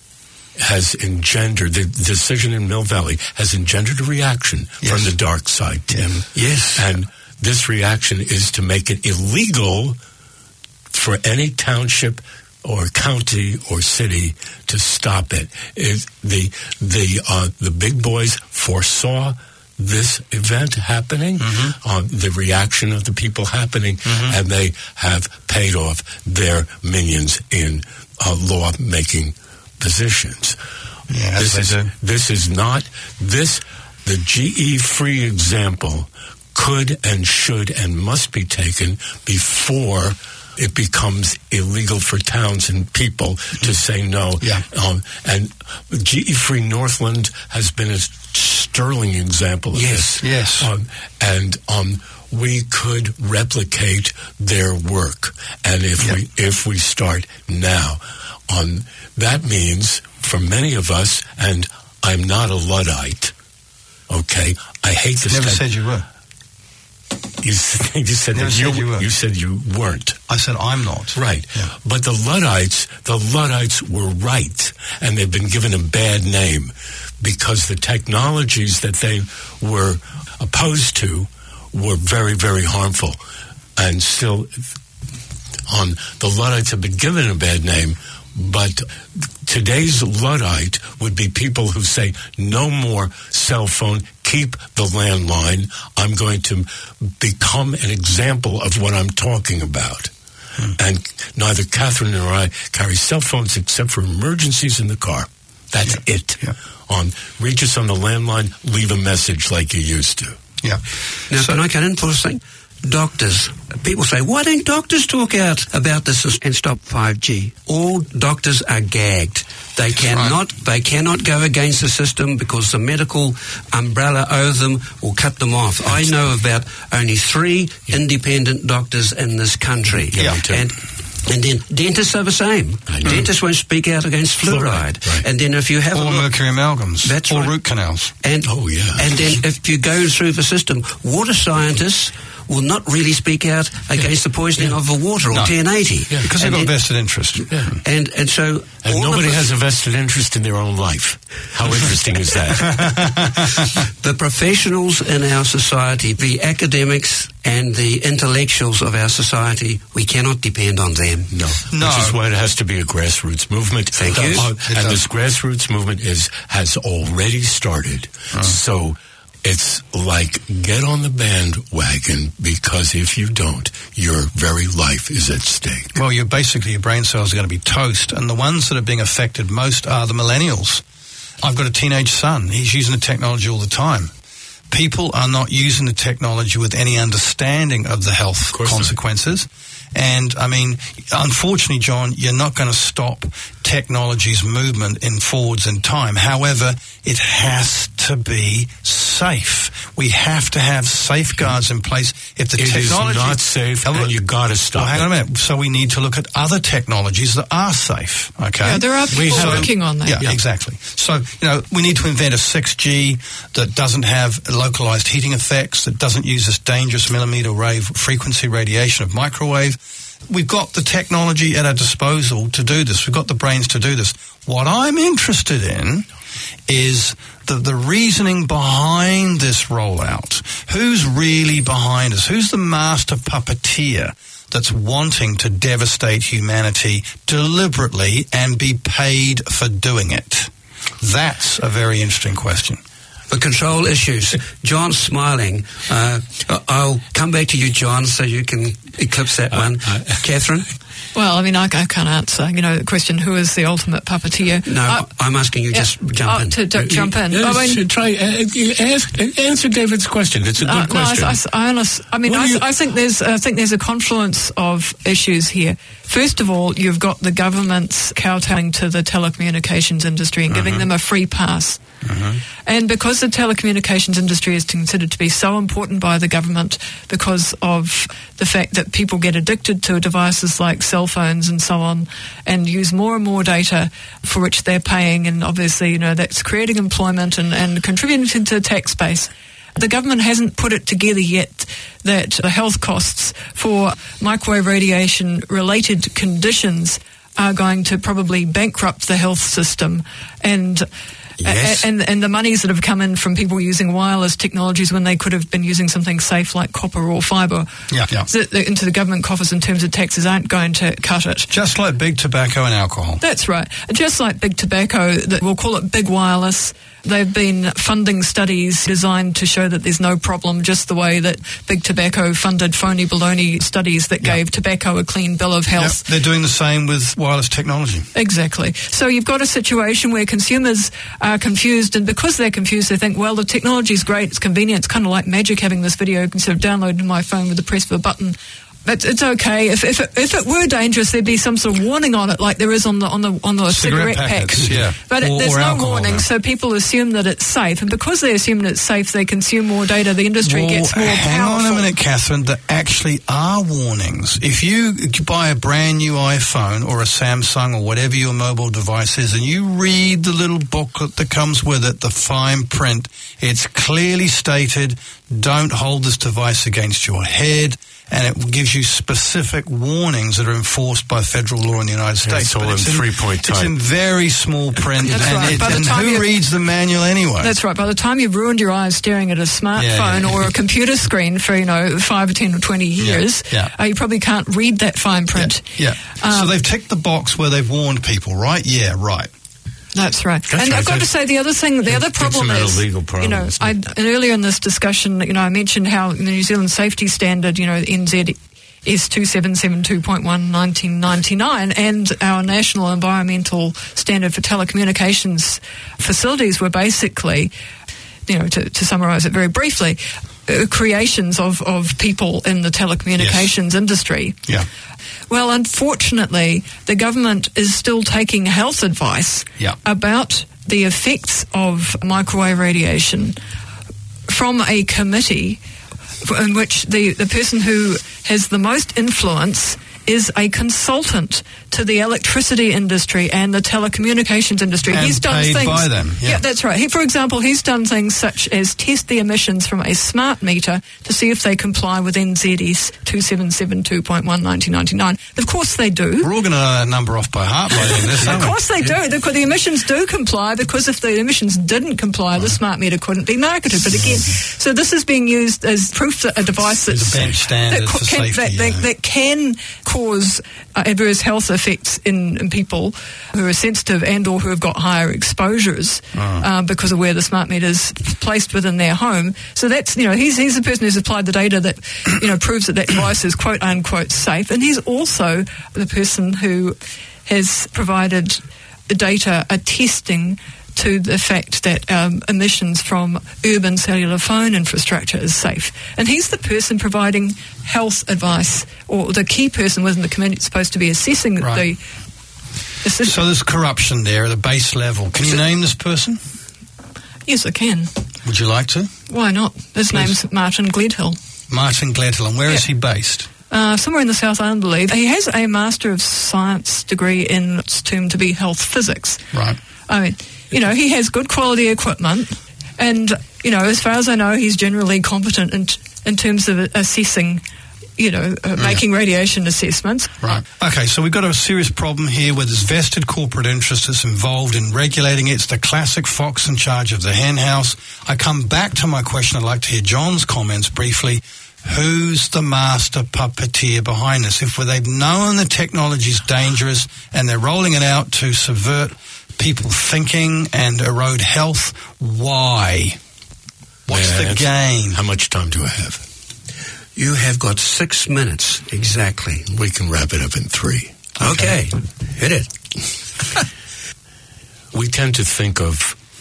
has engendered, the decision in Mill Valley has engendered a reaction yes. from the dark side, Tim. Yes. And this reaction is to make it illegal for any township or county or city to stop it. It the the uh, the big boys foresaw this event happening, mm-hmm. uh, the reaction of the people happening, mm-hmm. and they have paid off their minions in uh, law-making positions. Yeah, this is do. this is not this the G E-free example could and should and must be taken before it becomes illegal for towns and people to say no. Yeah. Um, and G E-free Northland has been a sterling example of yes, this. Yes, yes. Um, and um, we could replicate their work. And if yep. we if we start now, um, that means for many of us, and I'm not a Luddite, okay? I hate this. Never type. said you were. You, you said Never that said you, you were. You said you weren't. I said I'm not. Right. Yeah. But the Luddites, the Luddites were right, and they've been given a bad name because the technologies that they were opposed to were very, very harmful. And still, on the Luddites have been given a bad name, but today's Luddite would be people who say, no more cell phone, keep the landline. I'm going to become an example of what I'm talking about. Hmm. And neither Catherine nor I carry cell phones except for emergencies in the car. That's yeah. it. Yeah. On reach us on the landline, leave a message like you used to. Yeah. Now, so, can I get in for a thing? Doctors. People say, why don't doctors talk out about this and stop five G? All doctors are gagged. They cannot right. they cannot go against the system because the medical umbrella over them will cut them off. That's I know about only three yeah. independent doctors in this country. Yeah, yeah. And And then dentists are the same. Dentists won't speak out against fluoride. fluoride right. And then if you have or a look, mercury amalgams, that's or right. root canals. And oh yeah. And then if you go through the system, water scientists will not really speak out against yeah. the poisoning yeah. of the water or no. ten eighty. Yeah. Because they've got a vested interest. Yeah. And and so and nobody has a vested interest in their own life. How interesting is that? The professionals in our society, the academics and the intellectuals of our society, we cannot depend on them. No. No. Which is why it has to be a grassroots movement. Thank you. Uh, and this grassroots movement is has already started. Oh. So it's like, get on the bandwagon, because if you don't, your very life is at stake. Well, you're basically, your brain cells are going to be toast, and the ones that are being affected most are the millennials. I've got a teenage son. He's using the technology all the time. People are not using the technology with any understanding of the health of consequences. Not. And, I mean, unfortunately, John, you're not going to stop technology's movement in forwards in time. However, it has to be safe. We have to have safeguards in place. If the it technology is not safe, and you got to stop well, hang it. on a minute. So we need to look at other technologies that are safe. Okay. Yeah, there are people so, working on that. Yeah, yeah, exactly. So, you know, we need to invent a six G that doesn't have localized heating effects, that doesn't use this dangerous millimeter wave frequency radiation of microwave. we've got the technology at our disposal to do this. We've got the brains to do this. What I'm interested in is the, the reasoning behind this rollout. Who's really behind us? Who's the master puppeteer that's wanting to devastate humanity deliberately and be paid for doing it? That's a very interesting question. The control issues. John's smiling. Uh, I'll come back to you, John, so you can eclipse that uh, one. Uh, Catherine? Well, I mean, I, I can't answer, you know, the question, who is the ultimate puppeteer? No, uh, I'm asking you, yeah, just jump uh, in. To, to jump in. Yes, I mean, try, uh, ask, answer David's question. It's a good uh, question. No, I, I, I, honest, I mean, I, I think there's I think there's a confluence of issues here. First of all, you've got the government's kowtowing to the telecommunications industry and uh-huh. giving them a free pass. Uh-huh. And because the telecommunications industry is considered to be so important by the government because of the fact that people get addicted to devices like cell phones and so on and use more and more data for which they're paying, and obviously, you know, that's creating employment and, and contributing to the tax base. The government hasn't put it together yet that the health costs for microwave radiation related conditions are going to probably bankrupt the health system, and Yes. And, and the monies that have come in from people using wireless technologies when they could have been using something safe like copper or fibre yeah, yeah. into the government coffers in terms of taxes aren't going to cut it. Just like big tobacco and alcohol. That's right. Just like big tobacco, that we'll call it big wireless. They've been funding studies designed to show that there's no problem, just the way that big tobacco funded phony baloney studies that yep. gave tobacco a clean bill of health. Yep. They're doing the same with wireless technology. Exactly. So you've got a situation where consumers are confused, and because they're confused, they think, well, the technology's great, it's convenient, it's kind of like magic having this video. You can sort of download to my phone with the press of a button. It's, it's okay. If if it, if it were dangerous, there'd be some sort of warning on it, like there is on the on the on the cigarette, cigarette packets, packs. Yeah. But or, it, there's or no alcohol, warning, no. so people assume that it's safe, and because they assume that it's safe, they consume more data. The industry well, gets more hang powerful. Hang on a minute, Catherine. There actually are warnings. If you buy a brand new iPhone or a Samsung or whatever your mobile device is, and you read the little booklet that comes with it, the fine print, it's clearly stated, don't hold this device against your head. And it gives you specific warnings that are enforced by federal law in the United States. It's all in three-point type. It's in very small print. That's and right. it, By the and time who you, reads the manual anyway? That's right. By the time you've ruined your eyes staring at a smartphone yeah, yeah, yeah. or a computer screen for, you know, five or ten or twenty years, yeah, yeah. Uh, you probably can't read that fine print. Yeah. yeah. Um, so they've ticked the box where they've warned people, right? Yeah, right. That's right. That's and right. I've got That's, to say, the other thing, the other problem is, legal you know, I, and earlier in this discussion, you know, I mentioned how the New Zealand safety standard, you know, N Z S two seven seven two point one nineteen ninety-nine, and our national environmental standard for telecommunications facilities were basically, you know, to, to summarise it very briefly, uh, creations of, of people in the telecommunications yes. industry. Yeah. Well, unfortunately, the government is still taking health advice yeah. about the effects of microwave radiation from a committee in which the, the person who has the most influence is a consultant to the electricity industry and the telecommunications industry. And he's done paid things by them. Yeah. yeah, that's right. He, for example, he's done things such as test the emissions from a smart meter to see if they comply with N Z S two seven seven two point one nineteen ninety-nine. Of course they do. We're all going to know that number off by heart by the end of this, aren't we? Of course they do. The, the emissions do comply, because if the emissions didn't comply, the smart meter couldn't be marketed. But again, so this is being used as proof that a device that's the bench standard that, for can, safety, that, yeah. that, that can cause uh, adverse health effects in, in people who are sensitive and or who have got higher exposures oh. uh, because of where the smart meter is placed within their home. So that's, you know, he's he's the person who's applied the data that, you know, proves that that device is quote unquote safe, and he's also the person who has provided data attesting to the fact that um, emissions from urban cellular phone infrastructure is safe. And he's the person providing health advice, or the key person within the committee that's supposed to be assessing right. the... So there's corruption there at a base level. Can you name this person? Yes, I can. Would you like to? Why not? His Please. name's Martin Gledhill. Martin Gledhill. And where yeah. is he based? Uh, somewhere in the South Island, I believe. He has a Master of Science degree in what's termed to be health physics. Right. I mean, you know, he has good quality equipment, and, you know, as far as I know, he's generally competent in, in terms of assessing you know, uh, making yeah. radiation assessments. Right. Okay, so we've got a serious problem here where there's vested corporate interest that's involved in regulating it. It's the classic fox in charge of the hen house. I come back to my question. I'd like to hear John's comments briefly. Who's the master puppeteer behind this? If they've known the technology's dangerous and they're rolling it out to subvert people thinking and erode health, why? What's May I the answer? game? How much time do I have? You have got six minutes exactly. We can wrap it up in three. Okay, okay. Hit it. We tend to think of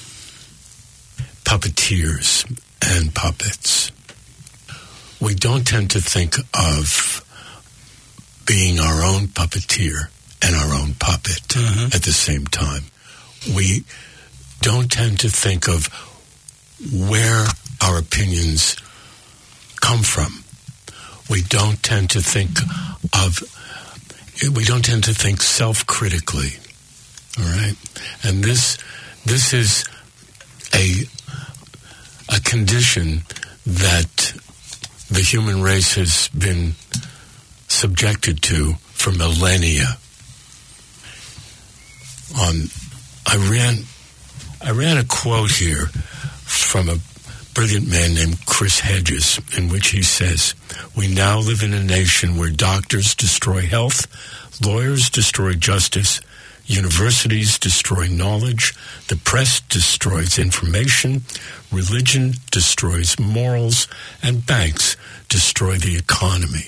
puppeteers and puppets. We don't tend to think of being our own puppeteer and our own puppet mm-hmm. at the same time. We don't tend to think of where our opinions come from. We don't tend to think of, we don't tend to think self-critically, all right? And this, this is a, a condition that the human race has been subjected to for millennia. On, I ran, I ran a quote here from a brilliant man named Chris Hedges, in which he says, "We now live in a nation where doctors destroy health, lawyers destroy justice, universities destroy knowledge, the press destroys information, religion destroys morals, and banks destroy the economy."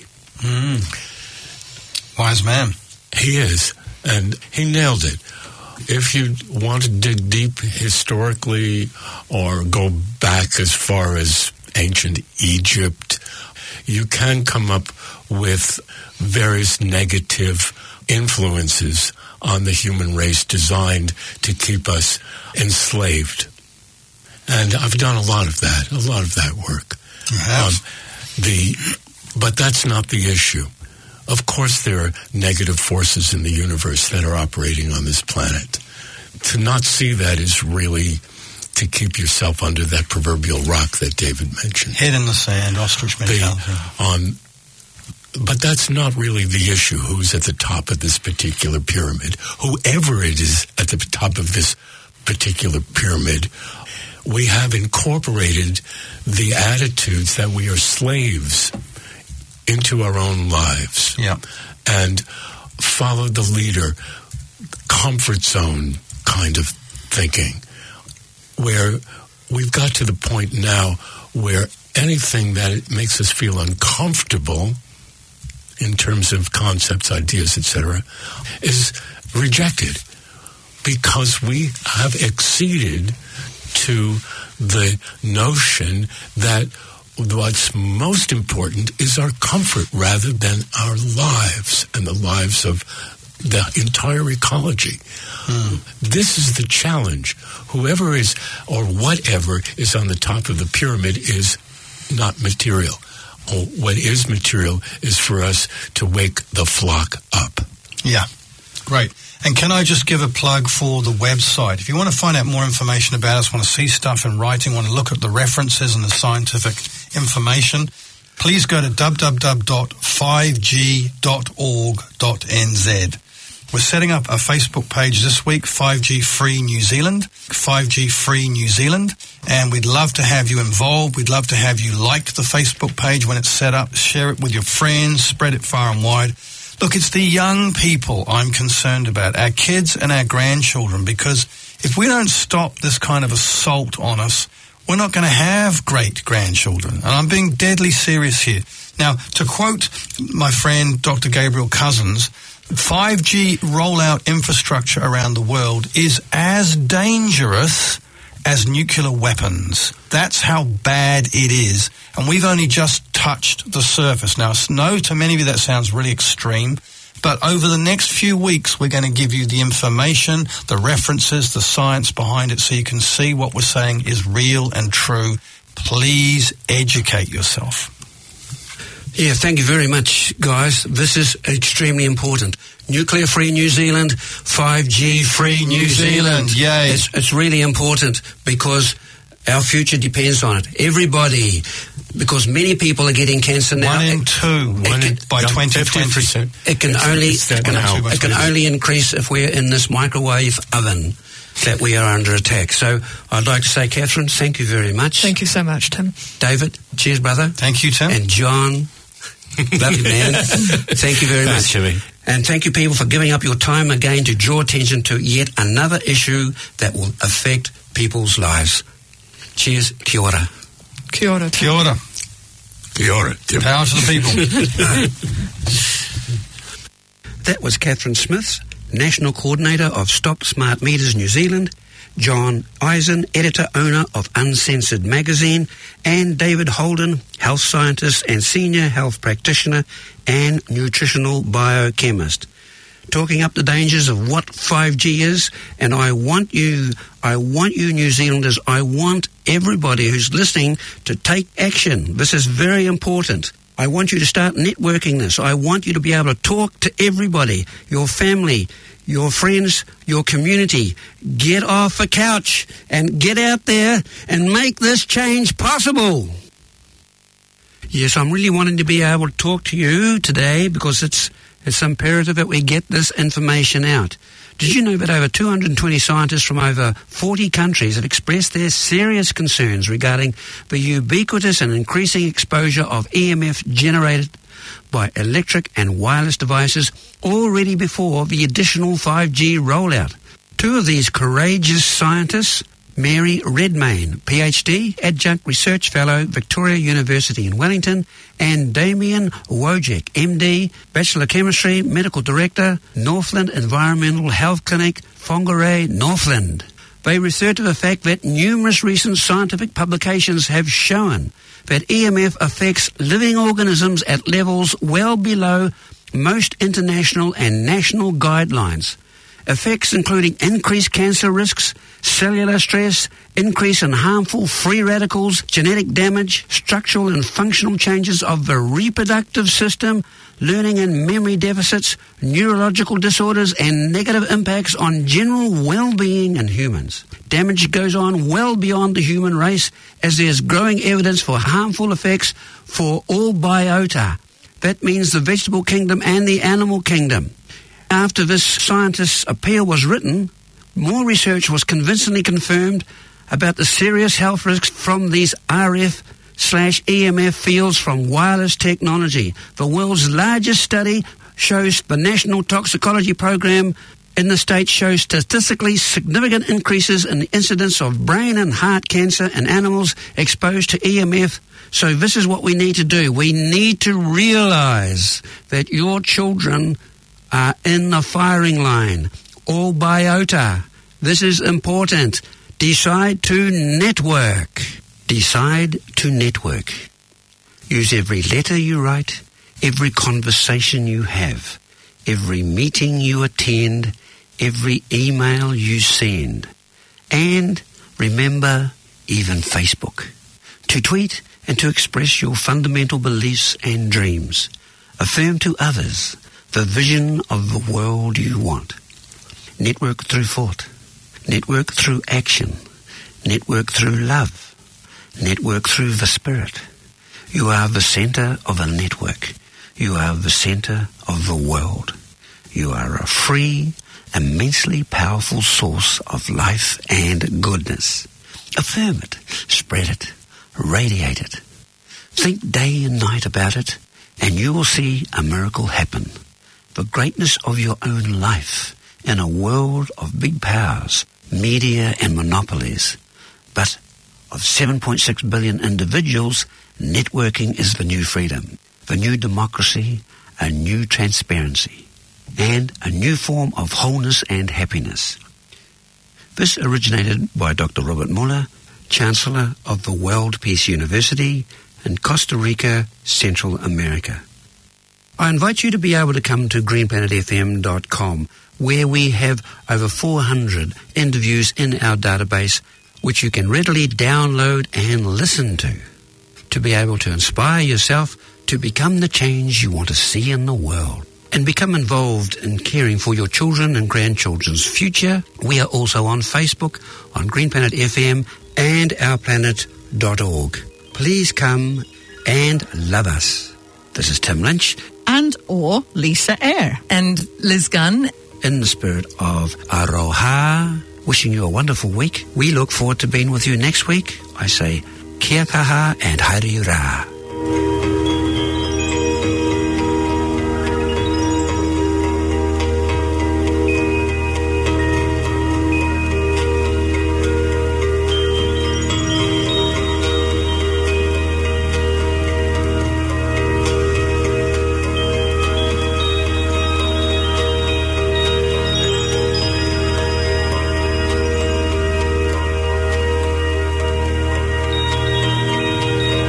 Mm. Wise man. He is, and he nailed it. If you want to dig deep historically or go back as far as ancient Egypt, you can come up with various negative influences on the human race designed to keep us enslaved. And I've done a lot of that, a lot of that work. Um, the, but that's not the issue. Of course, there are negative forces in the universe that are operating on this planet. To not see that is really to keep yourself under that proverbial rock that David mentioned. Head in the sand, ostrich mentality. Um, but that's not really the issue, who's at the top of this particular pyramid. Whoever it is at the top of this particular pyramid, we have incorporated the attitudes that we are slaves into our own lives, yeah, and follow the leader, comfort zone kind of thinking, where we've got to the point now where anything that makes us feel uncomfortable in terms of concepts, ideas, et cetera, is rejected because we have acceded to the notion that what's most important is our comfort rather than our lives and the lives of the entire ecology. Mm. This is the challenge. Whoever is, or whatever is on the top of the pyramid is not material. What is material is for us to wake the flock up. Yeah, great. And can I just give a plug for the website? If you want to find out more information about us, want to see stuff in writing, want to look at the references and the scientific information, please go to w w w dot five g dot org dot n z. We're setting up a Facebook page this week, five G Free New Zealand, five G Free New Zealand, and we'd love to have you involved. We'd love to have you like the Facebook page when it's set up, share it with your friends, spread it far and wide. Look, it's the young people I'm concerned about, our kids and our grandchildren, because if we don't stop this kind of assault on us, we're not going to have great grandchildren. And I'm being deadly serious here. Now, to quote my friend Doctor Gabriel Cousins, five G rollout infrastructure around the world is as dangerous as nuclear weapons. That's how bad it is. And we've only just touched the surface. Now, no, to many of you that sounds really extreme, but over the next few weeks, we're going to give you the information, the references, the science behind it so you can see what we're saying is real and true. Please educate yourself. Yeah, thank you very much, guys. This is extremely important. Nuclear-free New Zealand, five G-free New, New Zealand. Zealand. Yay. It's, it's really important because our future depends on it. Everybody, because many people are getting cancer now. One in two One in, by yeah, twenty fifty percent. It can It's- only it's that it can, now. it can only increase if we're in this microwave oven that we are under attack. So I'd like to say, Catherine, thank you very much. Thank you so much, Tim. David, cheers, brother. Thank you, Tim. And John, love you, man. Thank you very Thanks, much. Jimmy. And thank you, people, for giving up your time again to draw attention to yet another issue that will affect people's lives. Cheers. Kia ora. Kia ora, Tim. Kia ora. Kia ora, Tim. Power to the people. That was Catherine Smith, National Coordinator of Stop Smart Meters New Zealand, John Eisen, Editor-Owner of Uncensored Magazine, and David Holden, Health Scientist and Senior Health Practitioner and Nutritional Biochemist, talking up the dangers of what five G is. And I want you, I want you New Zealanders, I want everybody who's listening to take action. This is very important. I want you to start networking this. I want you to be able to talk to everybody, your family, your friends, your community. Get off the couch and get out there and make this change possible. Yes, I'm really wanting to be able to talk to you today because it's it's imperative that we get this information out. Did you know that over two hundred twenty scientists from over forty countries have expressed their serious concerns regarding the ubiquitous and increasing exposure of E M F generated by electric and wireless devices already before the additional five G rollout? Two of these courageous scientists, Mary Redmayne, P H D, Adjunct Research Fellow, Victoria University in Wellington, and Damien Wojcik, M D, Bachelor Chemistry, Medical Director, Northland Environmental Health Clinic, Whangarei, Northland. They refer to the fact that numerous recent scientific publications have shown that E M F affects living organisms at levels well below most international and national guidelines. Effects including increased cancer risks, cellular stress, increase in harmful free radicals, genetic damage, structural and functional changes of the reproductive system, learning and memory deficits, neurological disorders, and negative impacts on general well-being in humans. Damage goes on well beyond the human race as there's growing evidence for harmful effects for all biota. That means the vegetable kingdom and the animal kingdom. After this scientist's appeal was written, more research was convincingly confirmed about the serious health risks from these R F slash E M F fields from wireless technology. The world's largest study shows the National Toxicology Program in the States shows statistically significant increases in the incidence of brain and heart cancer in animals exposed to E M F. So this is what we need to do. We need to realize that your children are in the firing line. All biota. This is important. Decide to network. Decide to network. Use every letter you write, every conversation you have, every meeting you attend, every email you send. And remember, even Facebook. To tweet and to express your fundamental beliefs and dreams. Affirm to others the vision of the world you want. Network through thought. Network through action. Network through love. Network through the spirit. You are the center of a network. You are the center of the world. You are a free, immensely powerful source of life and goodness. Affirm it. Spread it. Radiate it. Think day and night about it, and you will see a miracle happen. The greatness of your own life in a world of big powers, media and monopolies, but of seven point six billion individuals, networking is the new freedom, the new democracy, a new transparency, and a new form of wholeness and happiness. This originated by Doctor Robert Muller, Chancellor of the World Peace University in Costa Rica, Central America. I invite you to be able to come to green planet f m dot com, where we have over four hundred interviews in our database, which you can readily download and listen to, to be able to inspire yourself to become the change you want to see in the world and become involved in caring for your children and grandchildren's future. We are also on Facebook, on Green Planet F M, and our planet dot org. Please come and love us. This is Tim Lynch. And or Lisa Eyre. And Liz Gunn. In the spirit of Aroha, wishing you a wonderful week. We look forward to being with you next week. I say, kia kaha and haere ra.